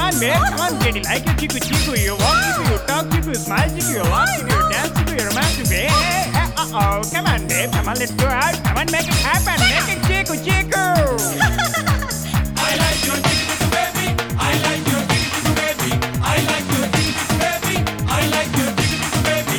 on, babe. Come on, Katie. Like you, Chico, Chico. You walk, Chico. You talk, Chico. You smile, Chico. You laugh, Chico. You dance, Chico. You romance, Chico. Hey, hey, hey. Uh-oh. Come on, babe. Come on, let's go out. Come on, make it happen. Make it, Chico, Chico. I like your chico, baby. I like your chico, baby. I like your chico, baby. I like your chico, baby.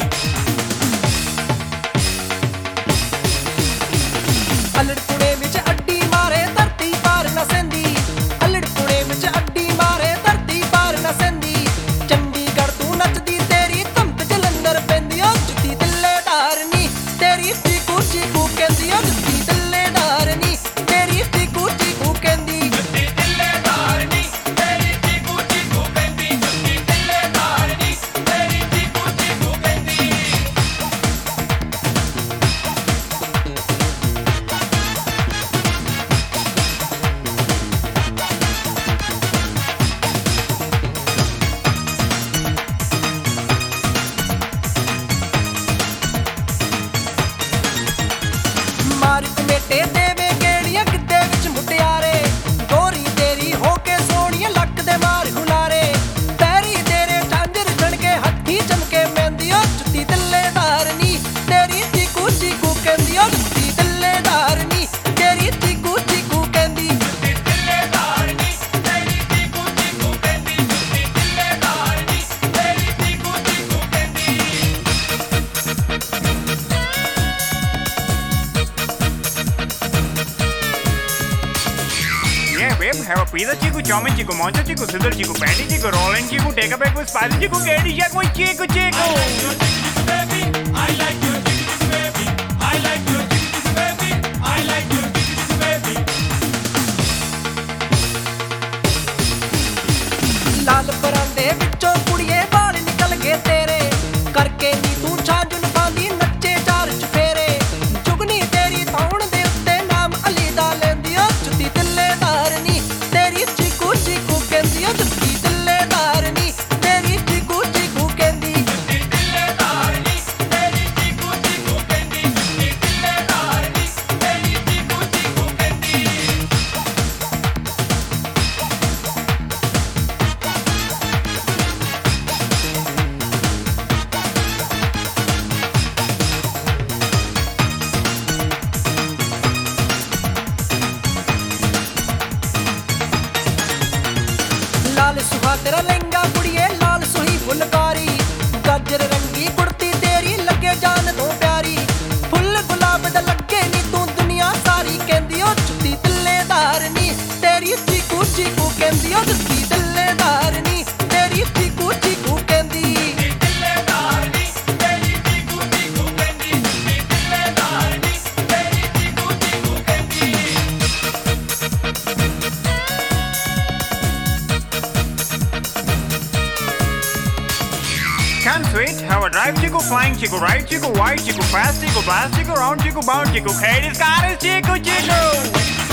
अल्लड़ Pune विच अड्डी मारे धरती पार न सेंदी अल्लड़ पुणे विच अड्डी मारे धरती पार न सेंदी चंडीगढ़ तू नचदी तेरी धमक जलंधर पैंदी ओ जुत्ती दिल्लेदार नी तेरी चीकू चीकू कहंदी ओ जुत्ती दिल्लेदार नी तेरी चीकू चीकू कहंदी जुत्ती दिल्लेदार नी तेरी चीकू चीकू कहंदी जुत्ती दिल्लेदार नी तेरी चीकू चीकू कहंदी मार कमेटे देवे गेड़ियां गिद्दे विच मुटियारे गोरी तेरी होके सोहणियां लक दे मार हुलारे पैरी तेरे झांझर छणके हत्थी चमके मेहंदी ओ जुत्ती दिल्लेदार नी तेरी चीकू चीकू कहंदी ओ जुत्ती दिल्लेदार नी तेरी चीकू चीकू कहंदी जुत्ती दिल्लेदार नी तेरी चीकू चीकू कहंदी जुत्ती दिल्लेदार नी तेरी चीकू चीकू कहंदी Yeah, babe. Have a pizza, Chico. Chowmin, Chico. Moncho, Chico. Sizzle, Chico. Patty, Chico. Rollin, Chico. Take a break with spicy, Chico. Katie, Jack, with Chico, Chico. I like your chico, baby. I like your chico, baby. I like your chico, baby. लाल परांदे विचों कुड़िए बाल निकल गए तेरे करके नी तू झांझुन पांदी नच्चे चार चफेरे जुगनी तेरी तौण दे उत्ते नाम अली दा लैंदी ओ जुत्ती दिल्लेदार नी तेरी चीकू चीकू कहंदी ओ जुत्ती दिल्लेदार नी तेरी चीकू चीकू कहंदी जुत्ती दिल्लेदार नी तेरी चीकू चीकू कहंदी जुत्ती दिल्लेदार नी तेरी चीकू चीकू कहंदी लाल सुहा तेरा लहंगा कुड़िए लाल सुही फुलकारी गाजर रंगी कुर्ती तेरी लगे जान तो प्यारी फुल गुलाब दा लगे नी तू दुनिया सारी कहंदी ओ जुत्ती दिल्लेदार नी तेरी चीकू चीकू कहंदी ओ जुत्ती दिल्लेदार नी तेरी चीकू चीकू कहंदी दिल्लेदार नी तेरी चीकू चीकू कहंदी जुत्ती दिल्लेदार नी तेरी चीकू चीकू कहंदी Come, sweet. Have a drive, Chico. Flying, Chico. Ride, Chico. Wide, Chico. Fast, Chico. Blast, Chico. Round, Chico. Bound, Chico. Katie's car is Chico, Chico.